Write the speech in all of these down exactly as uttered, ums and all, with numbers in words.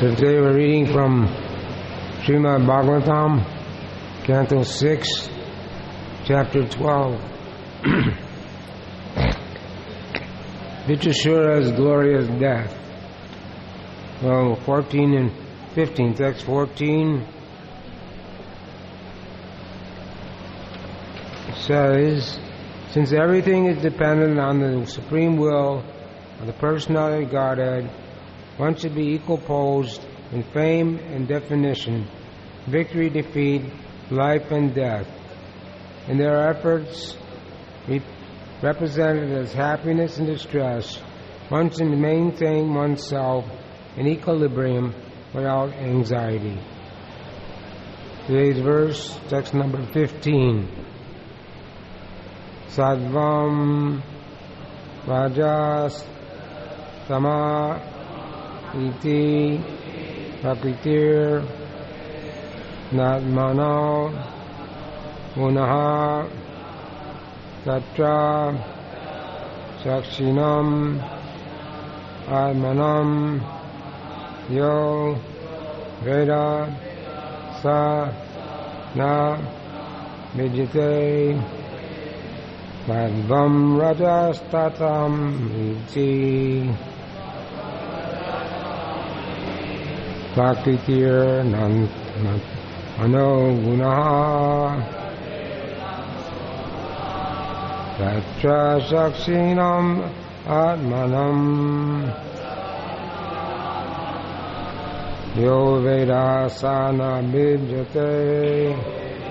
So today we're reading from Srimad Bhagavatam, Canto six, Chapter twelve. Vichashura's glorious death. Well, fourteen and fifteen. Text fourteen says, since everything is dependent on the supreme will of the personality of Godhead, one should be equal posed in fame and definition, victory, defeat, life and death. In their efforts re- represented as happiness and distress, one should maintain oneself in equilibrium without anxiety. Today's verse, text number fifteen. Sadvam Rajas Sama Iti Prakritir Natmano Gunaha Tatra Sakshinam Atmanam Yo Veda Sa Na Vijite Madhvam Rajastatam Iti Prakritir Natmano Gunaha Tatra Sakshinam Atmanam Yo Vedasana Bhijate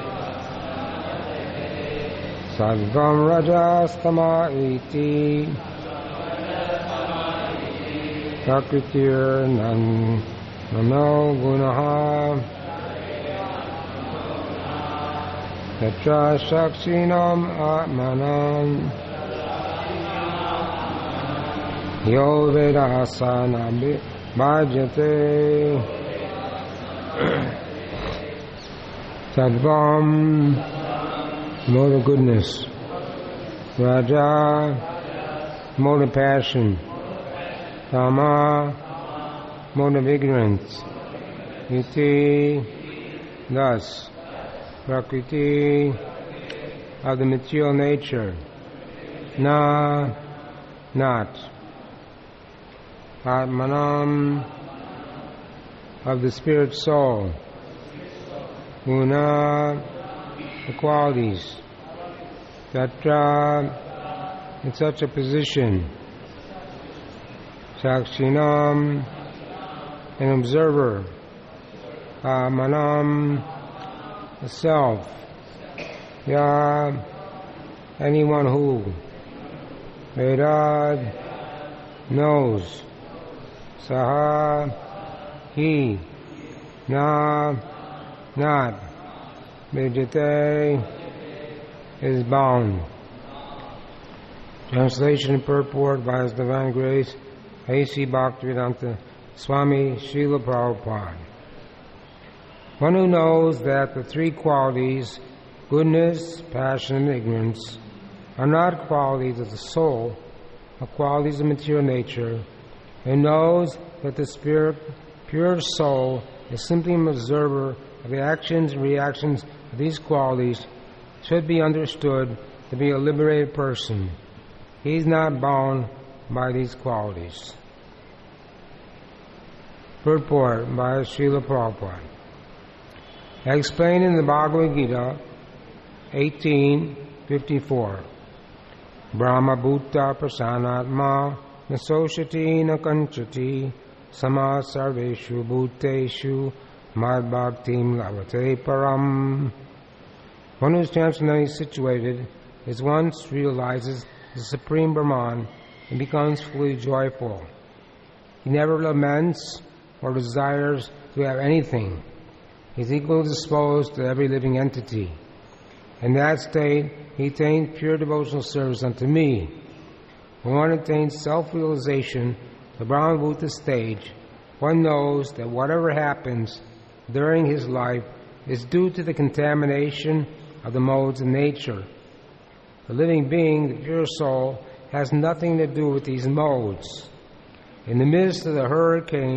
Sadvam Rajastama Iti Prakritir Nano Gunaha Tatra Sakshinam Atmanam Yo Vedasana Bhajate Sadvam mode of goodness, Raja mode of passion, Tama mode of ignorance, Iti thus, Prakriti of the material nature, Na not, Atmanam of the spirit soul, Guna the qualities, Tatra in such a position, Sakshinam an observer, Manam the self, Ya anyone who, Vedad knows, Saha he, Na not, Vijate is bound. Translation and purport by His Divine Grace A C Bhaktivedanta Swami Srila Prabhupada. One who knows that the three qualities, goodness, passion, and ignorance, are not qualities of the soul, but qualities of material nature, and knows that the spirit, pure soul, is simply an observer of the actions and reactions of these qualities, should be understood to be a liberated person. He is not bound by these qualities. Purport by Srila Prabhupada. Explained in the Bhagavad Gita eighteen fifty-four. Brahma Bhutta Prasanatma Nasoshati Nakanchati Sama Sarveshu Bhuteshu Mad Bhaktim Lavate Param. One who is transcendently situated is once realizes the Supreme Brahman and becomes fully joyful. He never laments or desires to have anything. He is equally disposed to every living entity. In that state, he attains pure devotional service unto me. When one attains self-realization, the Brahma Bhuta stage, one knows that whatever happens during his life is due to the contamination of the modes of nature. The living being, the pure soul, has nothing to do with these modes. In the midst of the hurricane,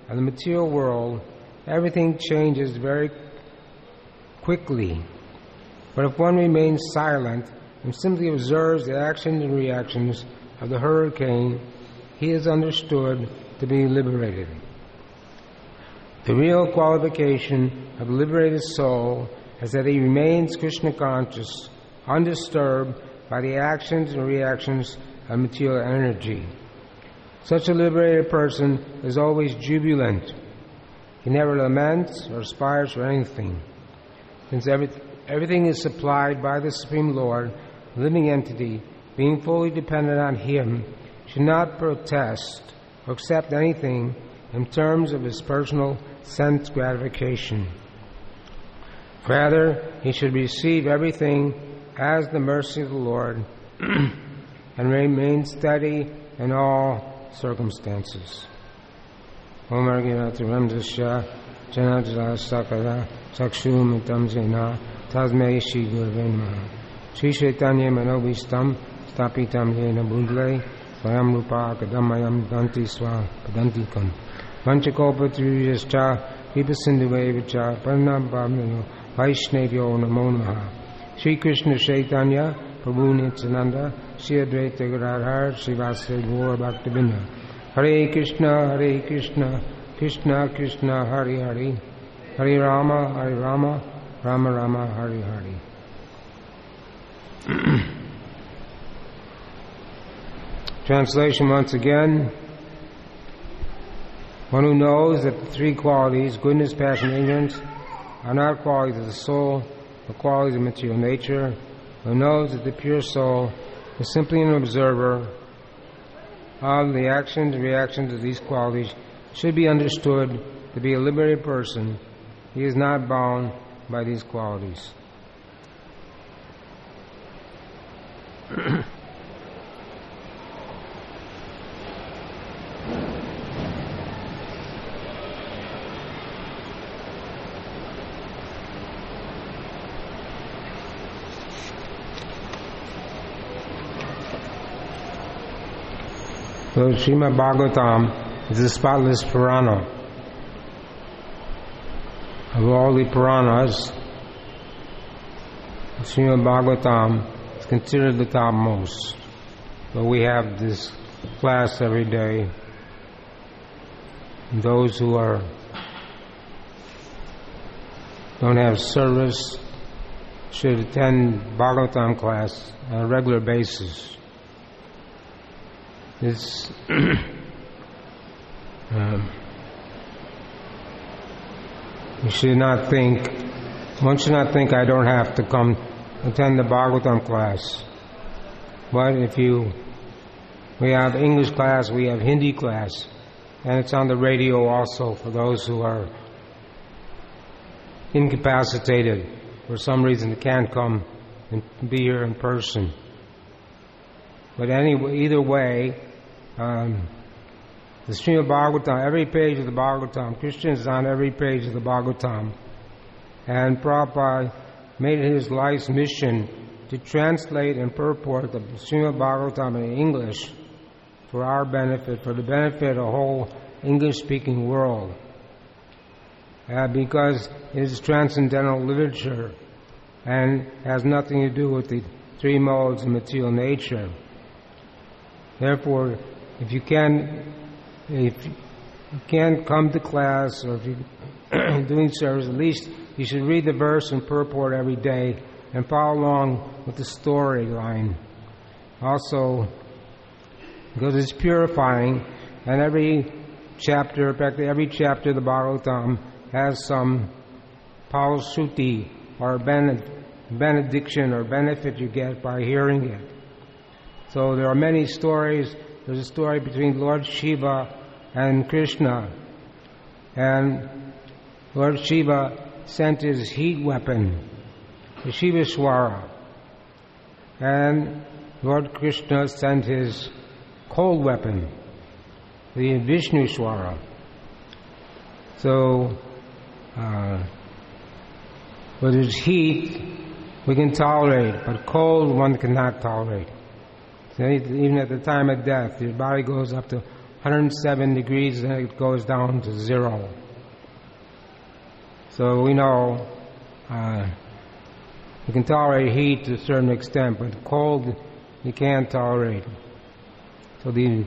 of the material world, everything changes very quickly. But if one remains silent and simply observes the actions and reactions of the hurricane, he is understood to be liberated. The real qualification of a liberated soul is that he remains Krishna conscious, undisturbed by the actions and reactions of material energy. Such a liberated person is always jubilant. He never laments or aspires for anything. Since every, everything is supplied by the Supreme Lord, the living entity, being fully dependent on Him, should not protest or accept anything in terms of his personal sense gratification. Rather, he should receive everything as the mercy of the Lord and remain steady in all circumstances. Om Argyanata Ramdasya Janajala Sakala Sakshum Zena Tasmei Shri Gurave Namaha. Shri Chaitanya Manobhistam Stapitam Yena Budle Swayam Rupa Kadamayam Danti Swa Padanti Kan Vanchakopatriyascha Vipasinduvevacha Paranam Bhavnano Vaishnavyo Namo Namaha. Shri Krishna Chaitanya Prabhu Nityananda Shri Advaita Gadadhar Srivasa Gaur Bhaktivinoda. Hare Krishna, Hare Krishna, Krishna Krishna, Hare Hare, Hare Rama, Hare Rama, Rama Rama, Hare Hare. Translation once again. One who knows that the three qualities, goodness, passion, and ignorance, are not qualities of the soul, but qualities of material nature, who knows that the pure soul is simply an observer of the actions and reactions of these qualities, should be understood to be a liberated person. He is not bound by these qualities. So Srimad Bhagavatam is the spotless Purana. Of all the Puranas, Srimad Bhagavatam is considered the topmost. So we have this class every day. And those who are don't have service should attend Bhagavatam class on a regular basis. This um, you should not think, one should not think I don't have to come attend the Bhagavatam class. But if you, we have English class, we have Hindi class, and it's on the radio also for those who are incapacitated for some reason, they can't come and be here in person. But anyway, either way, um, the Srimad Bhagavatam, every page of the Bhagavatam, Krishna is on every page of the Bhagavatam. And Prabhupada made it his life's mission to translate and purport the Srimad Bhagavatam in English for our benefit, for the benefit of the whole English-speaking world. Uh, because it is transcendental literature and has nothing to do with the three modes of material nature. Therefore, if you can, if you can't come to class, or if you're doing service, at least you should read the verse and purport every day and follow along with the storyline. Also, because it's purifying, and every chapter, in fact, every chapter of the Bhagavatam has some palasuti or benediction or benefit you get by hearing it. So there are many stories. There's a story between Lord Shiva and Krishna. And Lord Shiva sent his heat weapon, the Shivaswara. And Lord Krishna sent his cold weapon, the Vishnuswara. So, uh, with his heat, we can tolerate, but cold one cannot tolerate. So even at the time of death, your body goes up to one hundred seven degrees, and it goes down to zero. So we know uh, you can tolerate heat to a certain extent, but cold you can't tolerate. So the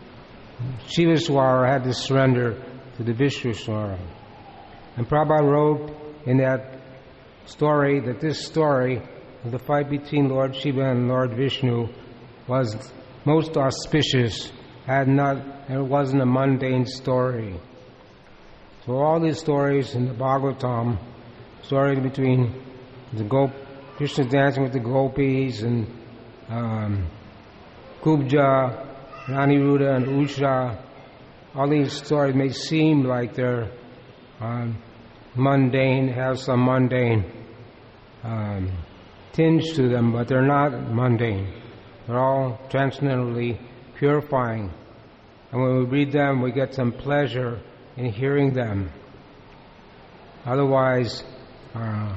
Shivaswara had to surrender to the Vishwaswara. And Prabhupada wrote in that story that this story of the fight between Lord Shiva and Lord Vishnu was most auspicious, had not, it wasn't a mundane story. So all these stories in the Bhagavatam, story between the Gop, Krishna dancing with the gopis, and um, Kubja, and Aniruddha and Usha, all these stories may seem like they're um, mundane, have some mundane um, tinge to them, but they're not mundane. They're all transcendently purifying. And when we read them, we get some pleasure in hearing them. Otherwise, uh,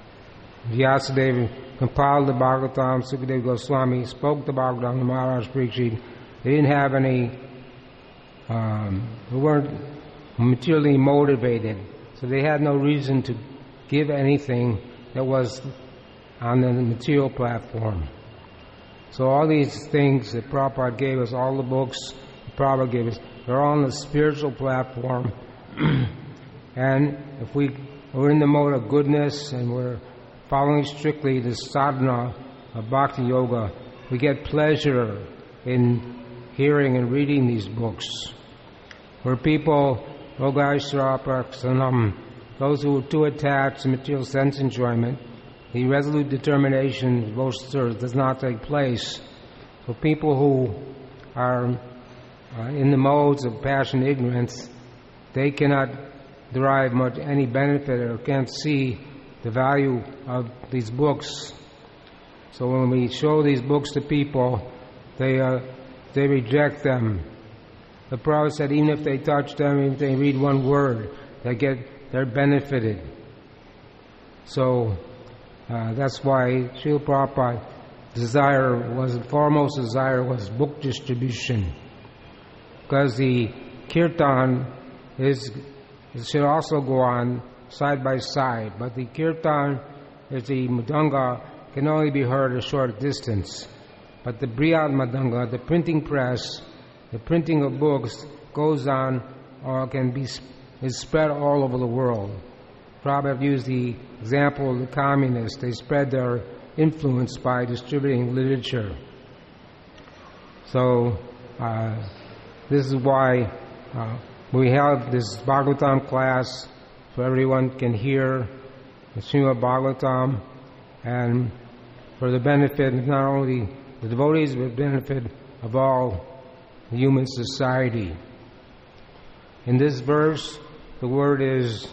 Vyasadeva compiled the Bhagavatam, Sukadeva Goswami spoke the Bhagavatam, the Maharaj Parikshit. They didn't have any, um, they weren't materially motivated, so they had no reason to give anything that was on the material platform. So all these things that Prabhupada gave us, all the books that Prabhupada gave us, they're all on the spiritual platform. And if we, we're in the mode of goodness and we're following strictly the sadhana of Bhakti Yoga, we get pleasure in hearing and reading these books. Where people, Yogaishvara, those who are too attached to material sense enjoyment, the resolute determination most does not take place. So people who are uh, in the modes of passion and ignorance, they cannot derive much any benefit or can't see the value of these books. So when we show these books to people, they uh, they reject them. The Prabhupada said even if they touch them, even if they read one word, they get they're benefited. So uh, that's why Srila Prabhupada's desire was, foremost desire was book distribution. Because the kirtan is, it should also go on side by side, but the kirtan, is the mridanga, can only be heard a short distance. But the Brihad Madanga, the printing press, the printing of books goes on or can be is spread all over the world. Prabhupada used the example of the communists. They spread their influence by distributing literature. So uh, this is why uh, we have this Bhagavatam class so everyone can hear the Srimad Bhagavatam, and for the benefit of not only the devotees, but the benefit of all the human society. In this verse, the word is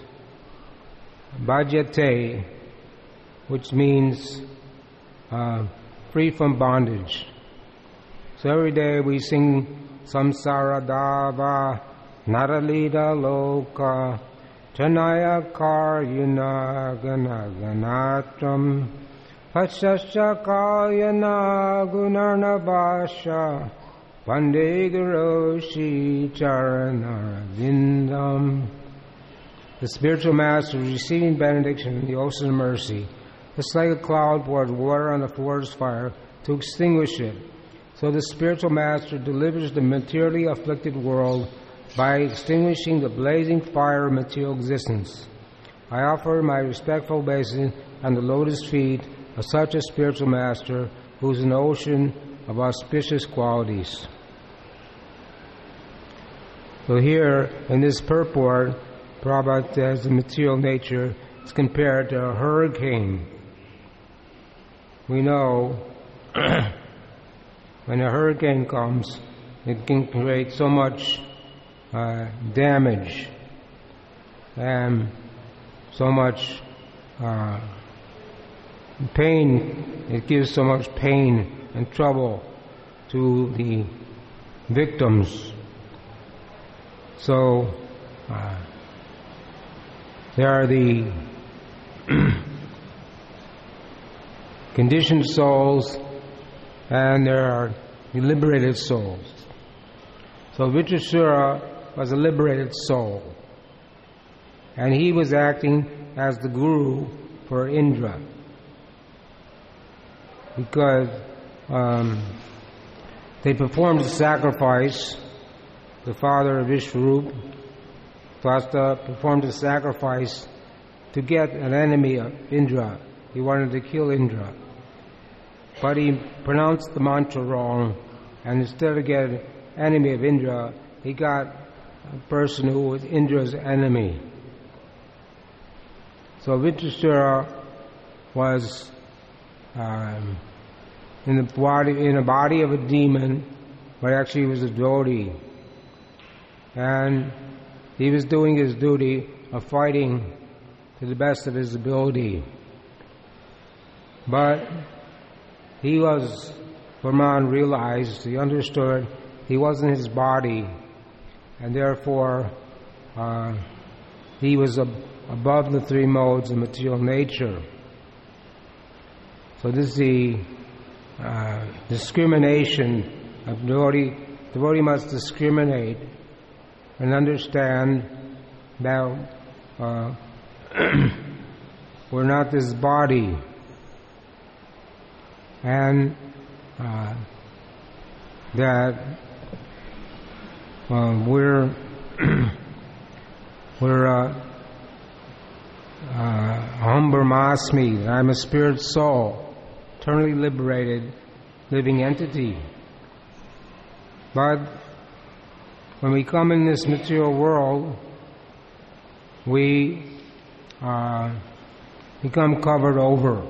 bhajate, which means uh, free from bondage. So every day we sing Samsara Dava Naralida Loka Chanaya Karyana Gana Ganatram Hachascha Kalyana Gunarna Basha Vande Guroshi Charana Vindam. The spiritual master is receiving benediction in the ocean of mercy. It's like a cloud pours water on a forest fire to extinguish it. So the spiritual master delivers the materially afflicted world by extinguishing the blazing fire of material existence. I offer my respectful obeisance on the lotus feet of such a spiritual master who is an ocean of auspicious qualities. So here, in this purport, Prabhupada says the material nature is compared to a hurricane. We know when a hurricane comes, it can create so much uh, damage and so much uh, pain. It gives so much pain and trouble to the victims. So uh, there are the conditioned souls and there are the liberated souls. So Vitrasura was a liberated soul, and he was acting as the guru for Indra, because um, they performed a sacrifice. The father of Vishwarup, Tvasta, performed a sacrifice to get an enemy of Indra. He wanted to kill Indra, but he pronounced the mantra wrong, and instead of getting an enemy of Indra, he got a person who was Indra's enemy. So Vitrasura was um, in the body in a body of a demon, but actually he was a devotee, and he was doing his duty of fighting to the best of his ability. But he was, Brahman realized, he understood he wasn't his body, and therefore uh, he was ab- above the three modes of material nature. So this is the uh, discrimination of devotee. Devotee must discriminate and understand that uh, we're not this body, and uh, that uh, we're we're uh, uh, Aham Brahmasmi. I'm a spirit soul, eternally liberated, living entity. But when we come in this material world, we uh, become covered over.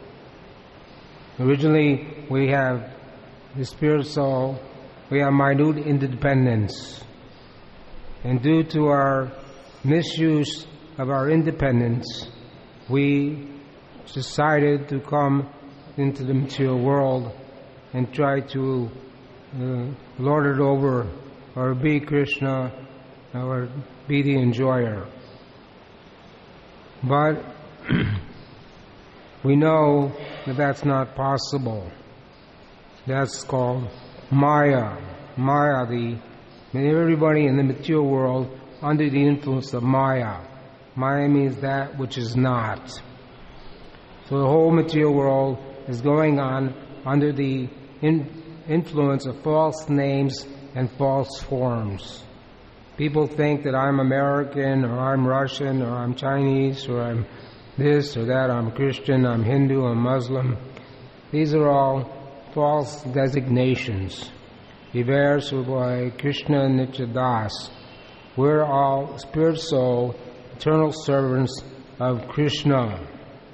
Originally, we have the spirit soul, we have minute independence. And due to our misuse of our independence, we decided to come into the material world and try to uh, lord it over, or be Krishna, or be the enjoyer. But we know that that's not possible. That's called Maya. Maya, the everybody in the material world under the influence of Maya. Maya means that which is not. So the whole material world is going on under the in, influence of false names and false forms. People think that I'm American, or I'm Russian, or I'm Chinese, or I'm this or that, I'm Christian, I'm Hindu, I'm Muslim. These are all false designations. Vivar Subhai Krishna Nityadas. We're all spirit soul, eternal servants of Krishna.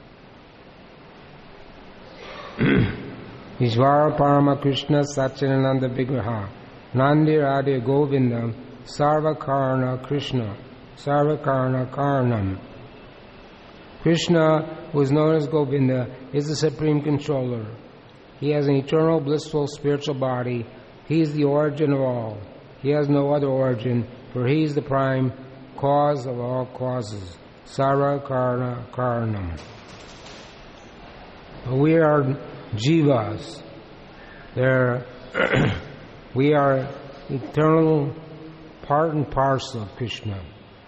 Ishvara Parama Krishna Satchidananda Vigraha. Nandi Radha Govindam Sarva Karana Krishna. Sarva Karana Karanam. Krishna, who is known as Govinda, is the supreme controller. He has an eternal, blissful, spiritual body. He is the origin of all. He has no other origin, for he is the prime cause of all causes. Sarva Karana Karanam. We are jivas. They're we are eternal part and parcel of Krishna.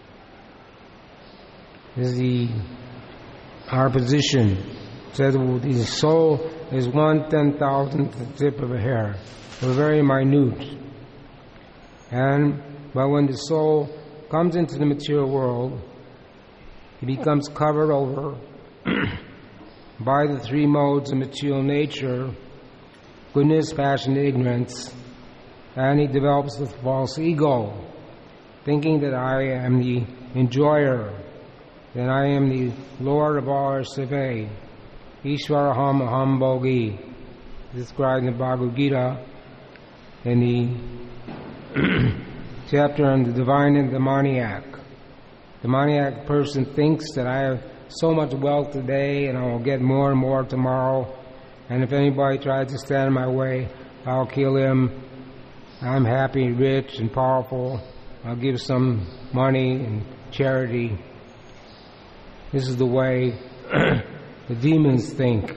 This is the our position. It says the soul is one ten thousandth the tip of a hair. We're very minute. And but when the soul comes into the material world, it becomes covered over by the three modes of material nature, goodness, passion, ignorance, and he develops the false ego, thinking that I am the enjoyer, that I am the Lord of all our Sive, Ishwaraham Aham Bhogi, described in the Bhagavad Gita in the chapter on the divine and demoniac. The demoniac person thinks that I have so much wealth today and I will get more and more tomorrow, and if anybody tries to stand in my way, I'll kill him. I'm happy, rich, and powerful. I'll give some money and charity. This is the way the demons think.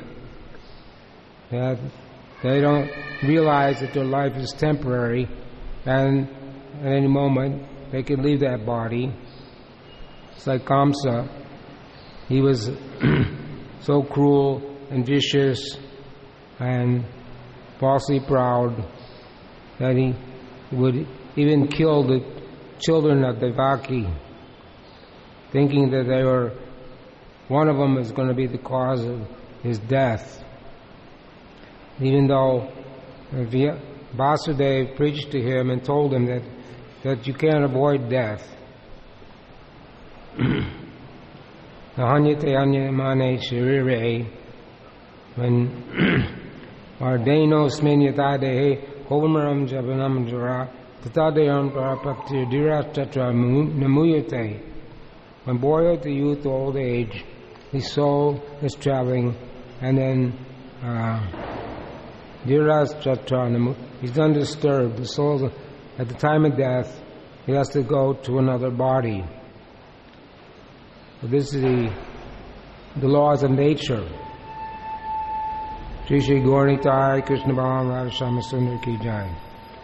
That they don't realize that their life is temporary, and at any moment they could leave that body. It's like Kamsa. He was so cruel and vicious and falsely proud that he would even kill the children of Devaki, thinking that they were, one of them is going to be the cause of his death. Even though Vasudeva preached to him and told him that, that you can't avoid death. Nahanyate anyamane shirire, when Ardeno smenyatadehe kovamaram javanam jara tatadayam parapakti dirastatra namuyate. When boyhood, youth, old age, his soul is traveling, and then dirastatra, uh, he's undisturbed. The soul, at the time of death, he has to go to another body. So this is the, the laws of nature. Shri Shri Gauranitai Krishna Balaram Radha Shama Sundar Ki Jai.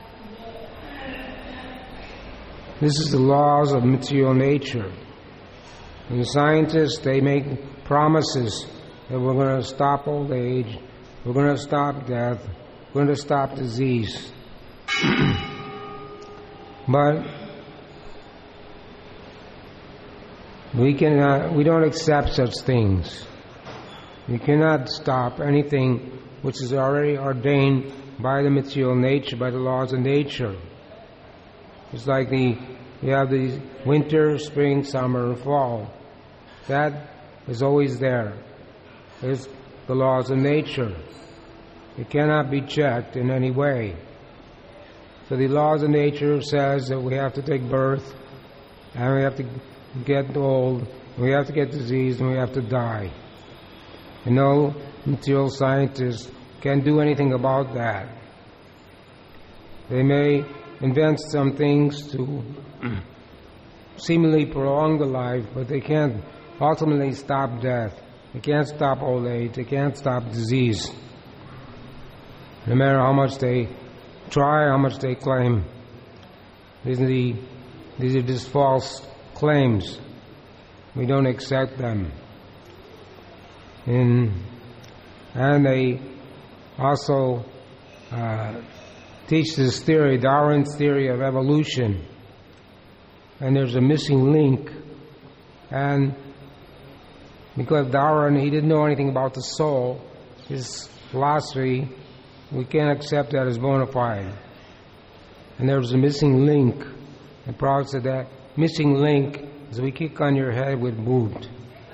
This is the laws of material nature. And the scientists, they make promises that we're going to stop old age, we're going to stop death, we're going to stop disease. But we cannot, we don't accept such things. We cannot stop anything which is already ordained by the material nature, by the laws of nature. It's like the, you have the winter, spring, summer, and fall. That is always there. It's the laws of nature. It cannot be checked in any way. So the laws of nature says that we have to take birth, and we have to get old, and we have to get diseased, and we have to die. And no material scientists can do anything about that. They may invent some things to seemingly prolong the life, but they can't ultimately stop death. They can't stop old age. They can't stop disease. No matter how much they try, how much they claim. These are, the, these are just false claims. We don't accept them. In, and they also uh, teach this theory, Darwin's theory of evolution. And there's a missing link. And because Darwin, he didn't know anything about the soul, his philosophy, we can't accept that as bona fide. And there's a missing link. And Prabhupada said that missing link is we kick on your head with boot.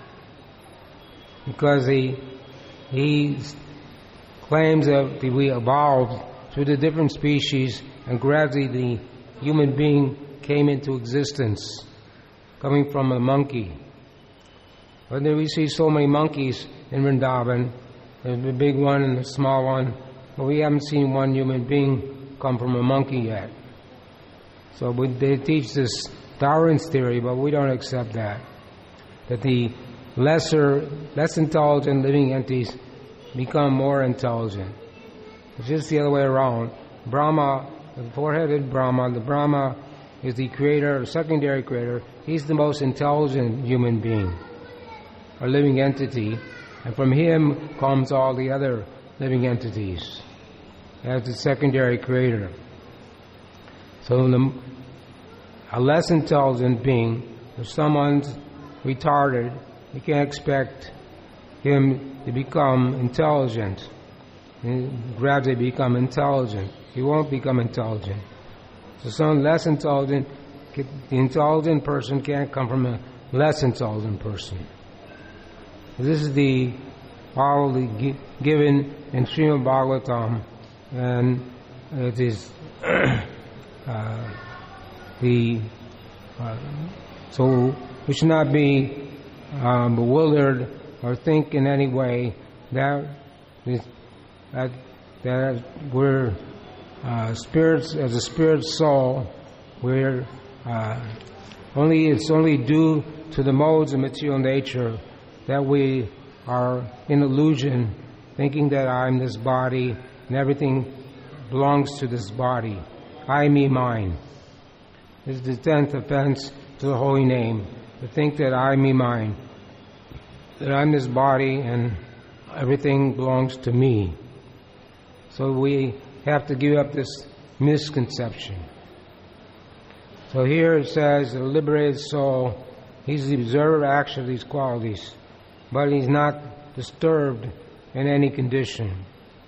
Because he, he claims that we evolved through the different species and gradually the human being came into existence, coming from a monkey. But then we see so many monkeys in Vrindavan, the big one and the small one, but we haven't seen one human being come from a monkey yet. So we, they teach this Darwin's theory, but we don't accept that. That the lesser, less intelligent living entities become more intelligent. It's just the other way around. Brahma, the four-headed Brahma, the Brahma is the creator, the secondary creator. He's the most intelligent human being, a living entity, and from him comes all the other living entities as the secondary creator. So the, a less intelligent being, if someone's retarded, you can't expect him to become intelligent, and gradually become intelligent. He won't become intelligent. So someone less intelligent, the intelligent person can't come from a less intelligent person. This is the all the given in Srimad Bhagavatam, and it is uh, the uh, so we should not be um, bewildered or think in any way that that that we're uh, spirits as a spirit soul. We're uh, only it's only due to the modes of material nature that we are in illusion, thinking that I'm this body and everything belongs to this body. I, me, mine. is the tenth offense to the holy name, to think that I, me, mine, that I'm this body and everything belongs to me. So we have to give up this misconception. So here it says, the liberated soul, he's the observer action of these qualities, but he's not disturbed in any condition.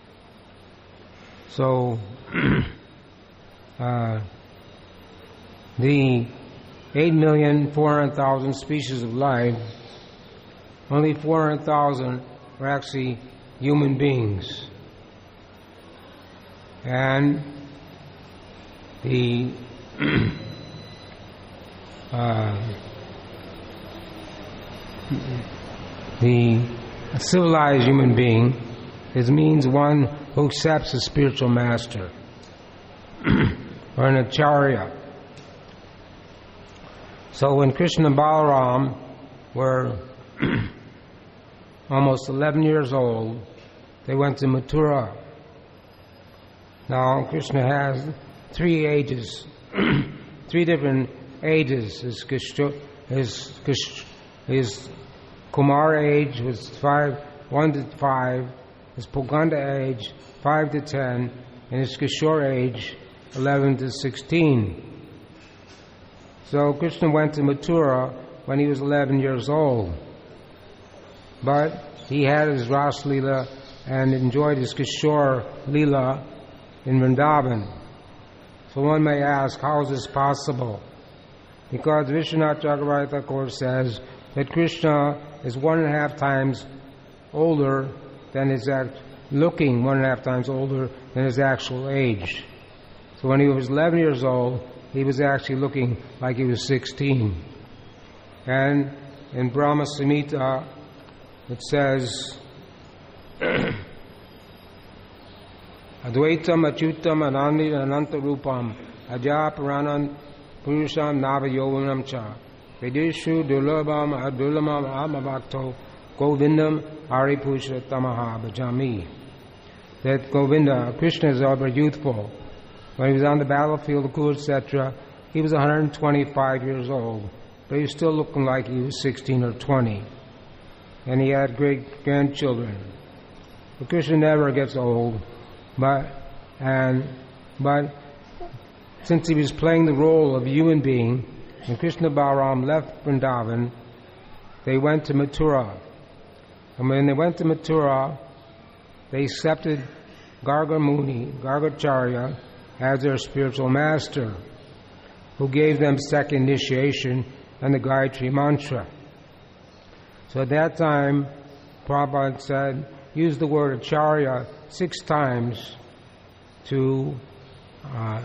So, uh, the eight million four hundred thousand species of life, only four hundred thousand are actually human beings. And the uh, the civilized human being is means one who accepts a spiritual master or an acharya. So when Krishna and Balaram were almost eleven years old, they went to Mathura. Now Krishna has three ages, three different ages. His, his, his, his Kumar age was five, one to five. His Puganda age, five to ten, and his Kishore age, eleven to sixteen. So Krishna went to Mathura when he was eleven years old. But he had his Ras Leela and enjoyed his Kishore Leela in Vrindavan. So one may ask, how is this possible? Because Vishwanath Chakravarti Thakur says that Krishna is one and a half times older than his act, looking one and a half times older than his actual age. So when he was eleven years old, he was actually looking like he was sixteen. And in Brahma Samhita, it says, Advaitam achyutam anandi ananta rupam ajaparanam purusham navayovanam cha vedeshu dulabam adulamam amavakto Govindam Aripusha Tamaha Bhajami. That Govinda, Krishna is ever youthful. When he was on the battlefield of Kurukshetra, he was one hundred twenty-five years old, but he was still looking like he was sixteen or twenty. And he had great grandchildren. But Krishna never gets old, but and but since he was playing the role of a human being, when Krishna Balaram left Vrindavan, they went to Mathura. And when they went to Mathura, they accepted Garga Muni, Gargacharya, as their spiritual master, who gave them second initiation and the Gayatri Mantra. So at that time, Prabhupada said, use the word Acharya six times to uh,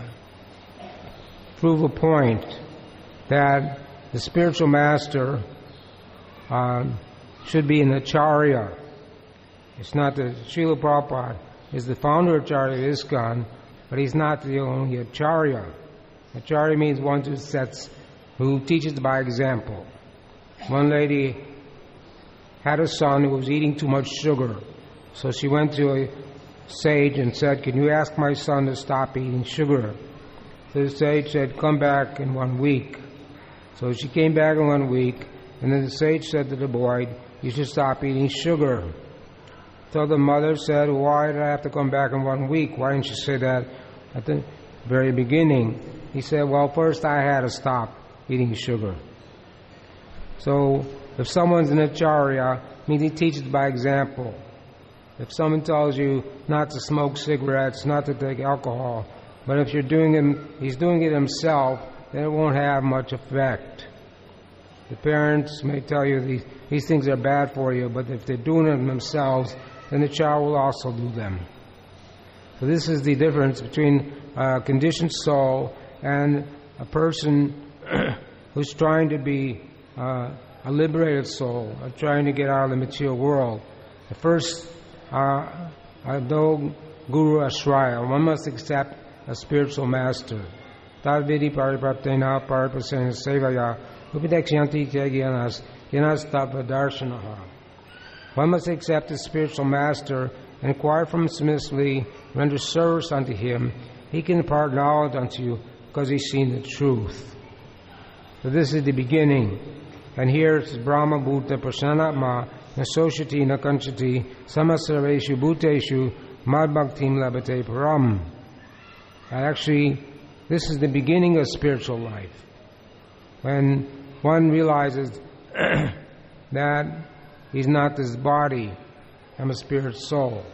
prove a point that the spiritual master uh, should be an Acharya. It's not the Srila Prabhupada is the founder of Acharya ISKCON, but he's not the only Acharya. Acharya means one who sets, who teaches by example. One lady had a son who was eating too much sugar, so she went to a sage and said, "Can you ask my son to stop eating sugar?" So the sage said, "Come back in one week." So she came back in one week, and then the sage said to the boy, "You should stop eating sugar." So the mother said, "Why did I have to come back in one week? Why didn't you say that at the very beginning?" He said, "Well, first I had to stop eating sugar." So if someone's an Acharya, it means he teaches by example. If someone tells you not to smoke cigarettes, not to take alcohol, but if you're doing him, he's doing it himself, then it won't have much effect. The parents may tell you these, these things are bad for you, but if they're doing them themselves, then the child will also do them. So this is the difference between a conditioned soul and a person who's trying to be uh, a liberated soul, uh, trying to get out of the material world. The first, uh, no guru ashraya, one must accept a spiritual master. Tadvidi paripraptena paripasena sevaya upideksyanti kegyanas yanastapa darshanaha. One must accept the spiritual master and inquire from him submissively, render service unto him. He can impart knowledge unto you because he's seen the truth. So this is the beginning. And here it says, Brahma Bhuta Prasanatma Nasosati Nakanchati Samasarveshu Bhuteshu Madbhaktim Labate Param. And actually, this is the beginning of spiritual life. When one realizes that he's not this body, I'm a spirit soul.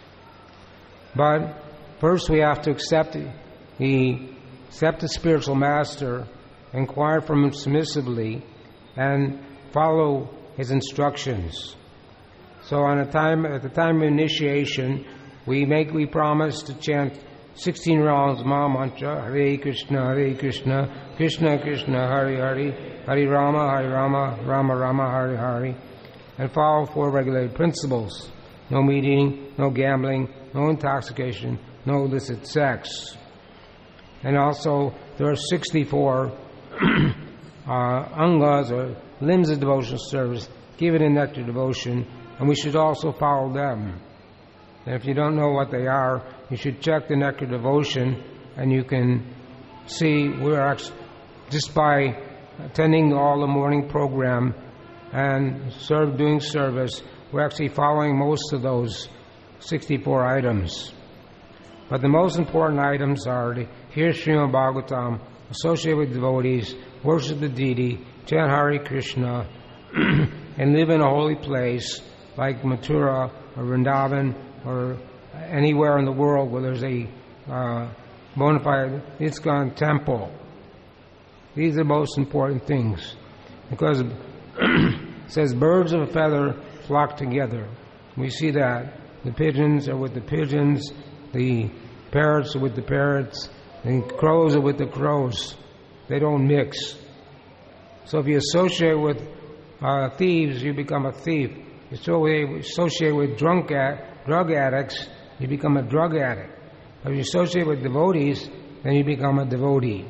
But first we have to accept the, accept the spiritual master, inquire from him submissively, and follow his instructions. So on a time, at the time of initiation, we make, we promise to chant sixteen rounds Maha Mantra, Hare Krishna, Hare Krishna, Krishna Krishna, Hare Hare, Hare Rama, Hare Rama, Rama Rama, Hare Hare, and follow four regulated principles. No meat-eating, no gambling, no intoxication, no illicit sex. And also, there are sixty-four uh, angas, or limbs of devotional service, given in nectar devotion, and we should also follow them. And if you don't know what they are, you should check the nectar devotion, and you can see we're actually, just by attending all the morning program and serve, doing service, we're actually following most of those sixty-four items. But the most important items are to hear Srimad Bhagavatam, associate with devotees, worship the deity, chant Hare Krishna, and live in a holy place like Mathura or Vrindavan or anywhere in the world where there's a uh, bona fide ISKCON temple. These are the most important things, because it says birds of a feather flock together. We see that. The pigeons are with the pigeons, the parrots are with the parrots, the crows are with the crows. They don't mix. So if you associate with uh, thieves, you become a thief. You associate with drunk ad- drug addicts, you become a drug addict. If you associate with devotees, then you become a devotee.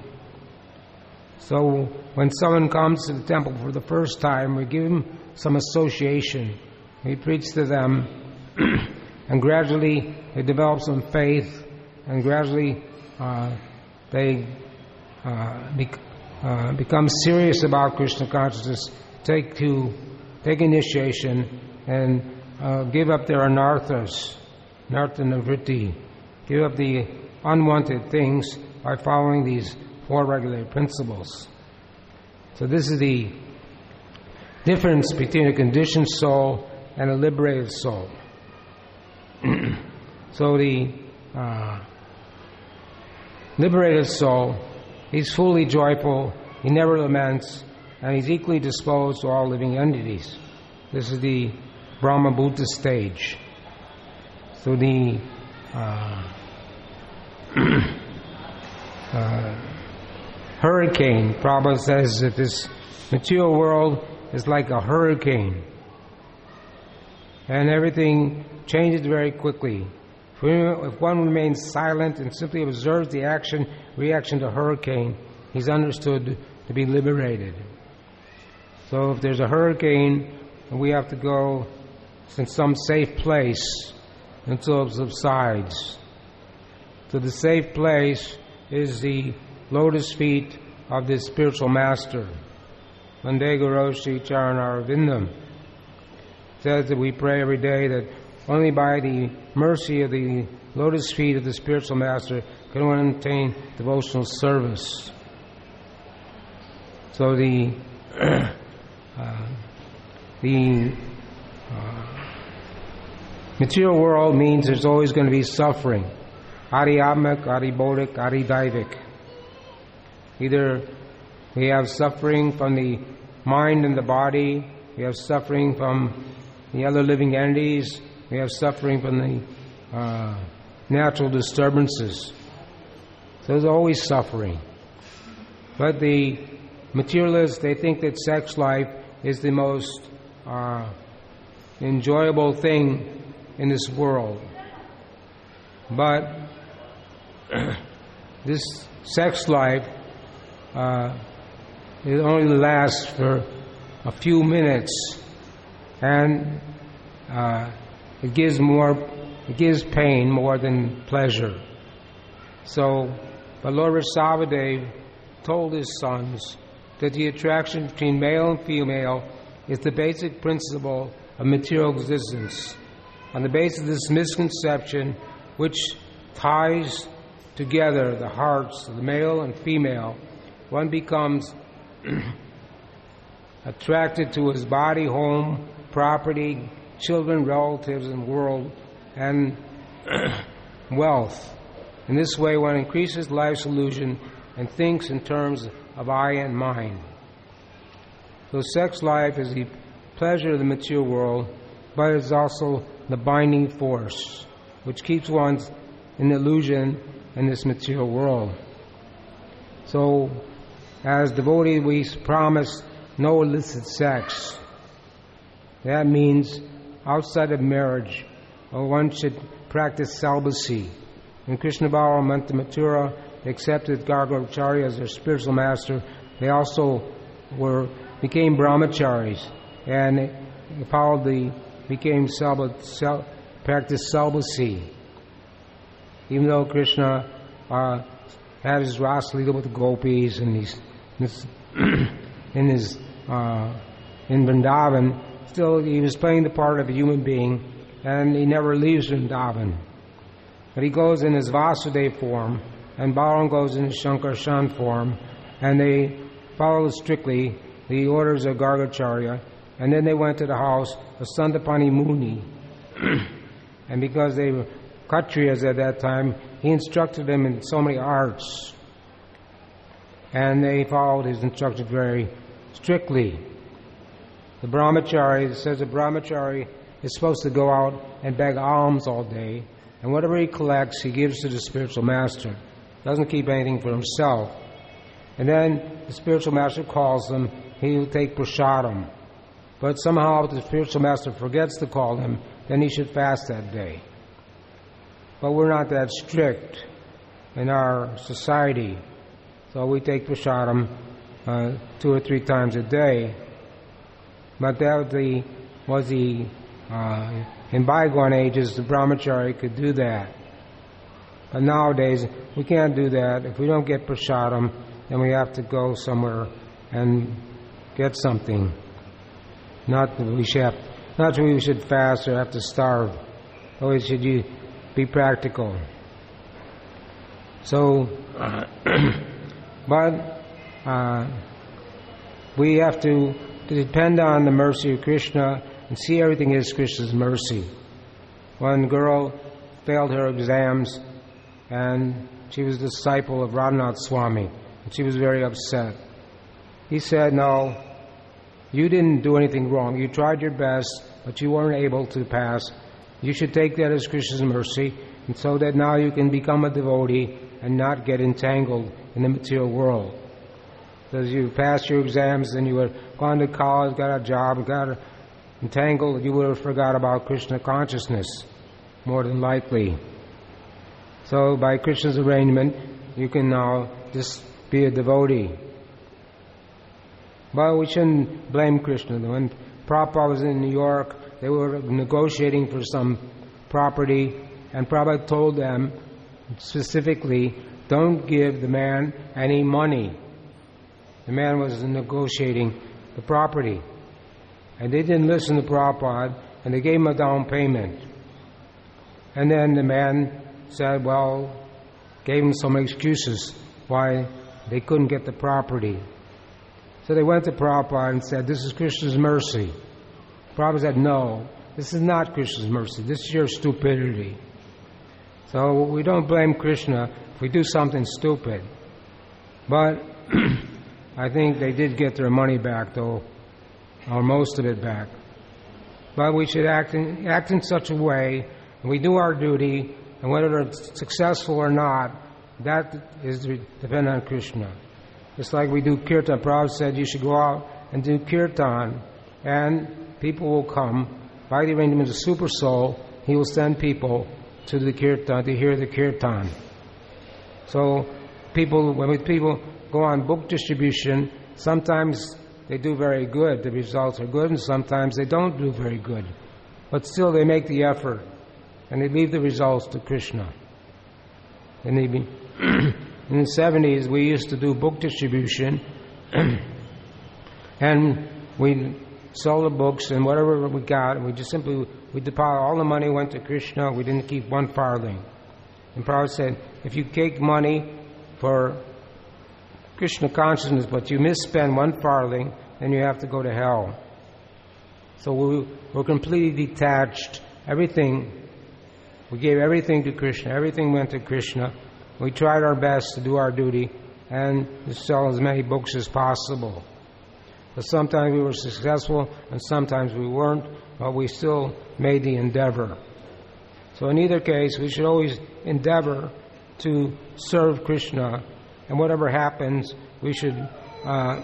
So when someone comes to the temple for the first time, we give them some association. We preach to them, and gradually they develop some faith, and gradually uh, they uh, bec- uh, become serious about Krishna consciousness, take to take initiation, and uh, give up their anarthas, nartha nivritti, give up the unwanted things by following these four regulated principles. So this is the difference between a conditioned soul and a liberated soul. So the uh, liberated soul, he's fully joyful, he never laments, and he's equally disposed to all living entities. This is the Brahma Bhuta stage. So the uh, uh, hurricane, Prabhupada says that this material world is like a hurricane, and everything changes very quickly. If one remains silent and simply observes the action, reaction to hurricane, he's understood to be liberated. So if there's a hurricane, we have to go in some safe place until it subsides. So the safe place is the lotus feet of the spiritual master. Vande Guru Sri Charana Arvindam. It says that we pray every day that only by the mercy of the lotus feet of the spiritual master can one obtain devotional service. So the uh, the uh, material world means there's always going to be suffering. Adi Atmak, Adi Bodhik, Adi Daivik. Either we have suffering from the mind and the body, we have suffering from the other living entities, we have suffering from the uh, natural disturbances. So there's always suffering. But the materialists, they think that sex life is the most uh, enjoyable thing in this world. But this sex life uh, it only lasts for a few minutes, and uh, it gives more, it gives pain more than pleasure. So, but Lord Vrindavan told his sons that the attraction between male and female is the basic principle of material existence. On the basis of this misconception, which ties together the hearts of the male and female, one becomes attracted to his body, home, property, children, relatives, and world, and wealth. In this way, one increases life's illusion and thinks in terms of I and mine. So sex life is the pleasure of the material world, but it's also the binding force which keeps one in illusion in this material world. So, as devotees, we promise no illicit sex. That means outside of marriage, or one should practice celibacy. When Krishna Balaram went to Mathura, they accepted Gargacharya as their spiritual master. They also were became brahmacharis, and they followed the became celibate, cel, practiced celibacy. Even though Krishna uh, had his Rasa Leela with the gopis and his, his in his uh, in Vrindavan, still he was playing the part of a human being, and he never leaves Vrindavan. But he goes in his Vasudeva form, and Balaram goes in his Shankarshan form, and they follow strictly the orders of Gargacharya. And then they went to the house of Sandapani Muni. And because they were Kshatriyas at that time, he instructed them in so many arts. And they followed his instructions very strictly. The brahmachari, it says the brahmachari is supposed to go out and beg alms all day, and whatever he collects, he gives to the spiritual master. Doesn't keep anything for himself. And then the spiritual master calls him, he will take prasadam. But somehow if the spiritual master forgets to call him, then he should fast that day. But we're not that strict in our society. So we take prasadam uh, two or three times a day. But that was the, was the uh, in bygone ages, the brahmachari could do that. But nowadays, we can't do that. If we don't get prasadam, then we have to go somewhere and get something. Not that we should have, not that we should fast or have to starve. Always should you be practical. So, uh, but uh, we have to, to depend on the mercy of Krishna and see everything as Krishna's mercy. One girl failed her exams, and she was a disciple of Radhanath Swami, and she was very upset. He said, no, you didn't do anything wrong. You tried your best, but you weren't able to pass. You should take that as Krishna's mercy, and so that now you can become a devotee and not get entangled in the material world. Because you passed your exams, and you would have gone to college, got a job, got entangled, you would have forgot about Krishna consciousness, more than likely. So by Krishna's arrangement, you can now just be a devotee. But we shouldn't blame Krishna. When Prabhupada was in New York, they were negotiating for some property, and Prabhupada told them specifically, don't give the man any money. The man was negotiating the property. And they didn't listen to Prabhupada, and they gave him a down payment. And then the man said, well, gave him some excuses why they couldn't get the property. So they went to Prabhupada and said, this is Krishna's mercy. Prabhupada said, no, this is not Krishna's mercy. This is your stupidity. So we don't blame Krishna if we do something stupid. But I think they did get their money back, though, or most of it back. But we should act in, act in such a way, and we do our duty, and whether it's successful or not, that is dependent on Krishna. Just like we do kirtan. Prabhupada said you should go out and do kirtan, and people will come. By the arrangement of the Super Soul, he will send people to the kirtan, to hear the kirtan. So people, when people go on book distribution, sometimes they do very good, the results are good, and sometimes they don't do very good. But still they make the effort, and they leave the results to Krishna. And they be in the seventies, we used to do book distribution, And we sell the books and whatever we got, we just simply, we deposit, all the money went to Krishna, we didn't keep one farthing. And Prabhupada said, if you take money for Krishna consciousness, but you misspend one farthing, then you have to go to hell. So we were completely detached. Everything, we gave everything to Krishna. Everything went to Krishna. We tried our best to do our duty and to sell as many books as possible. But sometimes we were successful and sometimes we weren't, but we still made the endeavor. So in either case, we should always endeavor to serve Krishna, and whatever happens, we should uh,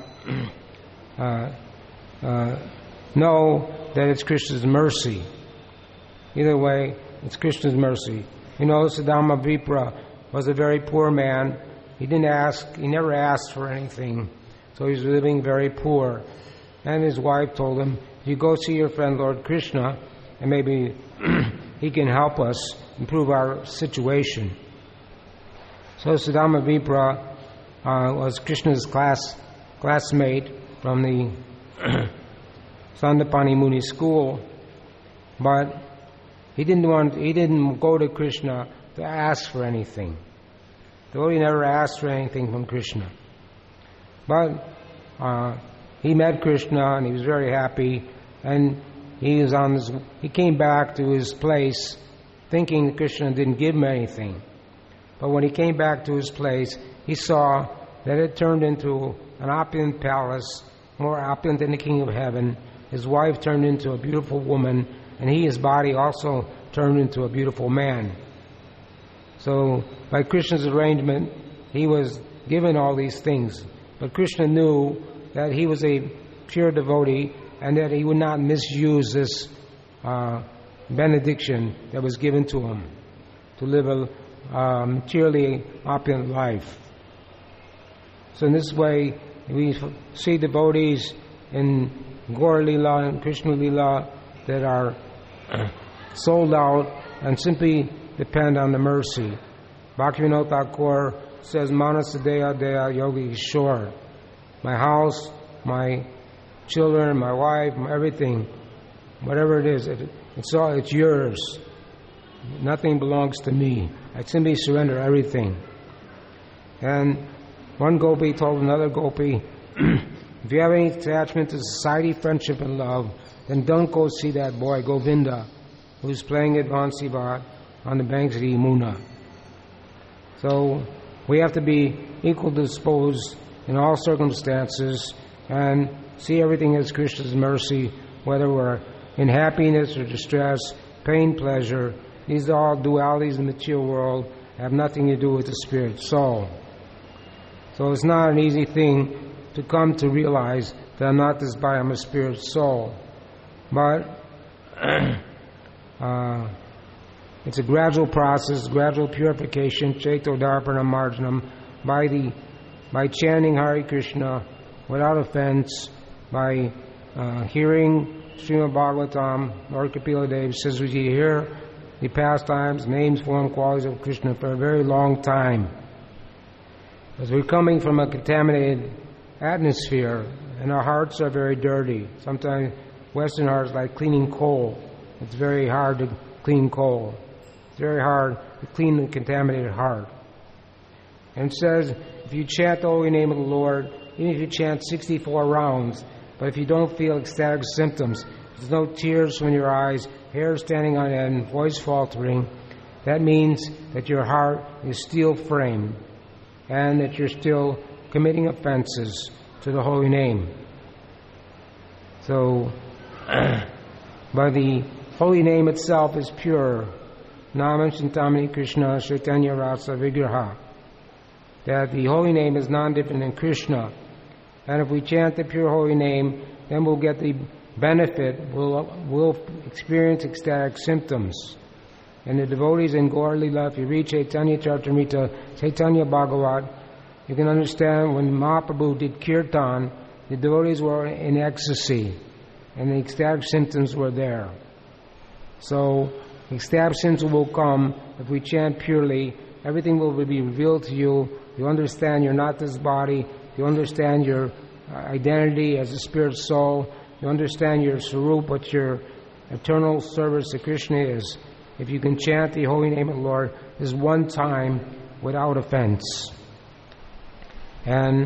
uh, uh, know that it's Krishna's mercy. Either way, it's Krishna's mercy. You know, Siddhama Vipra was a very poor man. He didn't ask, he never asked for anything. So he was living very poor. And his wife told him, you go see your friend Lord Krishna, and maybe he can help us improve our situation. So Siddhama Vipra uh, was Krishna's class classmate from the Sandapani Muni school, but he didn't want, he didn't go to Krishna to ask for anything. The devotee never asked for anything from Krishna. But uh, he met Krishna and he was very happy, and he was on his, he came back to his place thinking that Krishna didn't give him anything. But when he came back to his place, he saw that it turned into an opulent palace, more opulent than the king of heaven. His wife turned into a beautiful woman, and he, his body, also turned into a beautiful man. So, by Krishna's arrangement, he was given all these things. But Krishna knew that he was a pure devotee and that he would not misuse this uh, benediction that was given to him to live a uh, materially opulent life. So in this way, we see devotees in Gaur Lila and Krishna Lila that are sold out and simply depend on the mercy. Bhaktivinoda Thakur says, Manasadeya Deya Yogi Kishore. My house, my children, my wife, my everything, whatever it is, it, it's all, it's yours. Nothing belongs to me. I simply surrender everything. And one gopi told another gopi, if you have any attachment to society, friendship, and love, then don't go see that boy Govinda, who's playing at Vansivat on the banks of the Yamuna. So we have to be equal disposed in all circumstances and see everything as Krishna's mercy, whether we're in happiness or distress, pain, pleasure. These are all dualities in the material world, have nothing to do with the spirit soul. So it's not an easy thing to come to realize that I'm not this body, I'm a spirit soul. But uh, it's a gradual process, gradual purification, Chaitodarpana Marjanam, by the by chanting Hare Krishna without offense, by uh, hearing Srimad Bhagavatam. Lord Kapila Dev says we hear the pastimes, names, form, qualities of Krishna for a very long time. As we're coming from a contaminated atmosphere, and our hearts are very dirty. Sometimes Western hearts like cleaning coal. It's very hard to clean coal. It's very hard to clean the contaminated heart. And it says, if you chant the holy name of the Lord, even if you chant sixty-four rounds, but if you don't feel ecstatic symptoms, there's no tears from your eyes, hair standing on end, voice faltering, that means that your heart is steel framed and that you're still committing offenses to the holy name. So, but the holy name itself is pure. Nama Chintamani Krishna Chaitanya Rasa Vigraha. That the holy name is non-different than Krishna. And if we chant the pure holy name, then we'll get the benefit, we'll, we'll experience ecstatic symptoms. And the devotees in Gaur Lila, if you read Chaitanya Charitamrita, Chaitanya Bhagavat, you can understand when Mahaprabhu did kirtan, the devotees were in ecstasy, and the ecstatic symptoms were there. So, ecstatic symptoms will come if we chant purely. Everything will be revealed to you. You understand you're not this body. You understand you're identity as a spirit soul. You understand your Swarup, what your eternal service to Krishna is. If you can chant the holy name of the Lord this one time without offense. And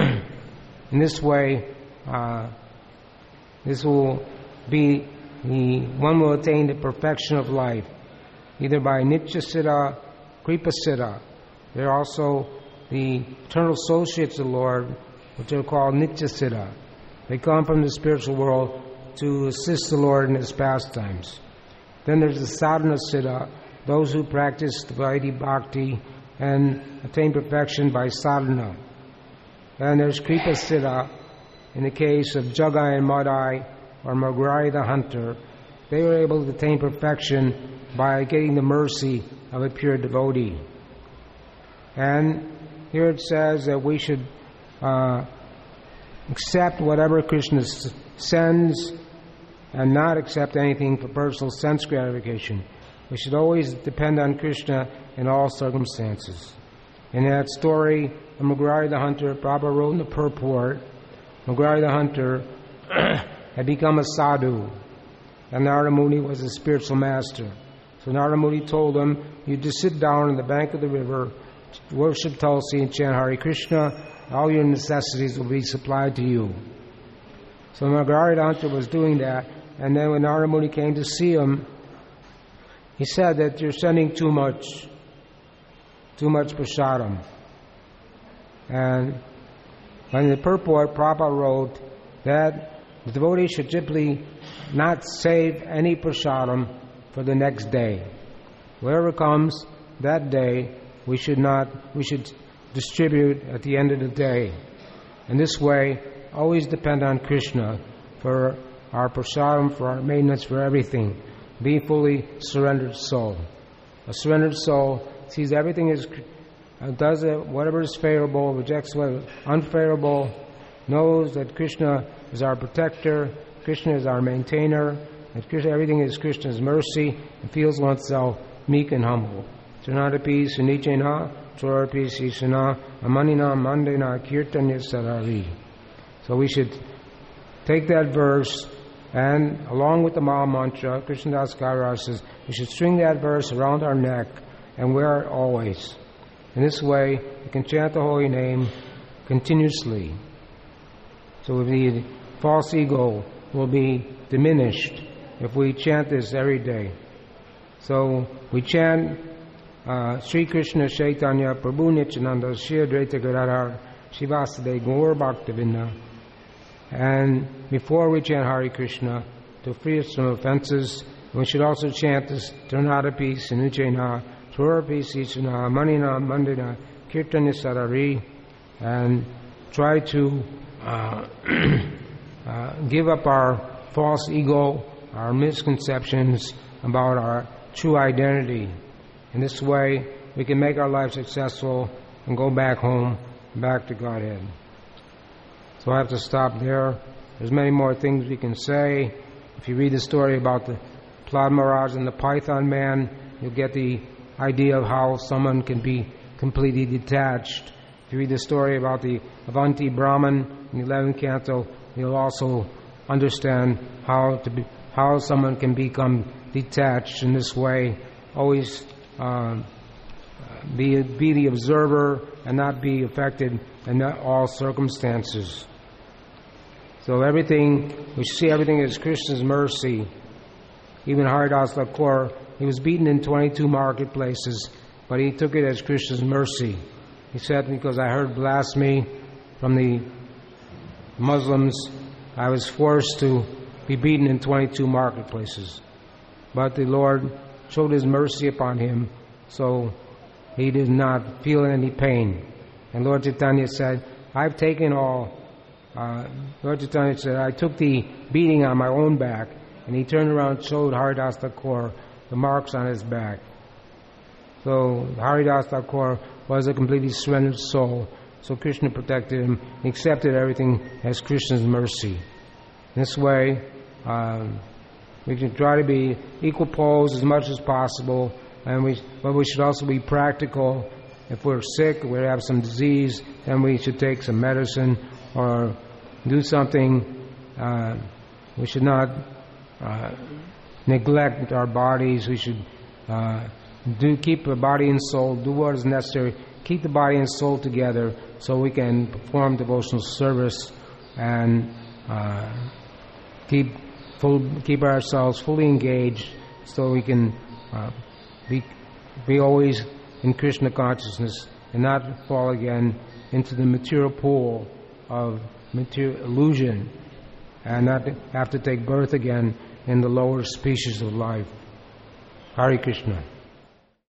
in this way, uh, this will be the one will attain the perfection of life, either by Nitya Siddha, Kripa Siddha. There are also the eternal associates of the Lord, which are called Nitya Siddha. They come from the spiritual world to assist the Lord in His pastimes. Then there's the Sadhana Siddha, those who practice Vaidhi Bhakti and attain perfection by sadhana. And there's Kripa Siddha, in the case of Jagai and Madai, or Magurai the hunter. They were able to attain perfection by getting the mercy of a pure devotee. And here it says that we should uh, accept whatever Krishna sends and not accept anything for personal sense gratification. We should always depend on Krishna in all circumstances. In that story of Magurai the hunter, Prabhupada wrote in the purport, Magurai the hunter had become a sadhu, and Narada Muni was his spiritual master. So Narada Muni told him, you just sit down on the bank of the river, worship Tulsi and chant Hare Krishna, all your necessities will be supplied to you. So Magurai the hunter was doing that, and then when Narada Muni came to see him, he said that you're sending too much, too much prasadam. And in the purport, Prabhupada wrote that the devotee should simply not save any prasadam for the next day. Whatever comes that day, we should not, we should distribute at the end of the day. In this way, always depend on Krishna for our prasadam, for our maintenance, for everything. Be fully surrendered soul. A surrendered soul sees everything as, uh, does it, whatever is favorable, rejects what is unfavorable, knows that Krishna is our protector, Krishna is our maintainer, that Krishna, everything is Krishna's mercy, and feels oneself meek and humble. Janadapi sunichena, chorapi sisana, amanina mandena kirtanya sarari. So we should take that verse, and along with the Maha Mantra, Krishnadas Kaviraj says, we should string that verse around our neck and wear it always. In this way, we can chant the holy name continuously. So the false ego will be diminished if we chant this every day. So we chant uh, Sri Krishna Chaitanya Prabhu Nityananda Shri Advaita Gadadhar Shivasade Gaur Bhaktavinda. And before we chant Hare Krishna, to free us from offenses, we should also chant this Tranadapi Sinuchena, Turapi Sisana, Manina Mandina, Kirtanya Sarari, and try to uh, uh, give up our false ego, our misconceptions about our true identity. In this way, we can make our life successful and go back home, back to Godhead. So I have to stop there. There's many more things we can say. If you read the story about the Prahlad Maharaj and the Python man, you'll get the idea of how someone can be completely detached. If you read the story about the Avanti Brahman in the eleventh canto, you'll also understand how to be, how someone can become detached in this way. Always uh, be be the observer and not be affected in all circumstances. So everything, we see everything as Krishna's mercy. Even Haridas Thakur, he was beaten in twenty-two marketplaces, but he took it as Krishna's mercy. He said, because I heard blasphemy from the Muslims, I was forced to be beaten in twenty-two marketplaces. But the Lord showed His mercy upon him, so he did not feel any pain. And Lord Chaitanya said, I've taken all. Uh, Lord Chaitanya said, I took the beating on my own back. And he turned around and showed Haridas Thakur the marks on his back. So Haridas Thakur was a completely surrendered soul. So Krishna protected him, accepted everything as Krishna's mercy. This way, um, we can try to be equal poles as much as possible, and we, but we should also be practical. If we're sick, we have some disease, then we should take some medicine or do something, uh, we should not uh, neglect our bodies. We should uh, do keep the body and soul, do what is necessary, keep the body and soul together so we can perform devotional service and uh, keep full, keep ourselves fully engaged so we can uh, be be always in Krishna consciousness and not fall again into the material pool of material illusion and not have to take birth again in the lower species of life. Hare Krishna.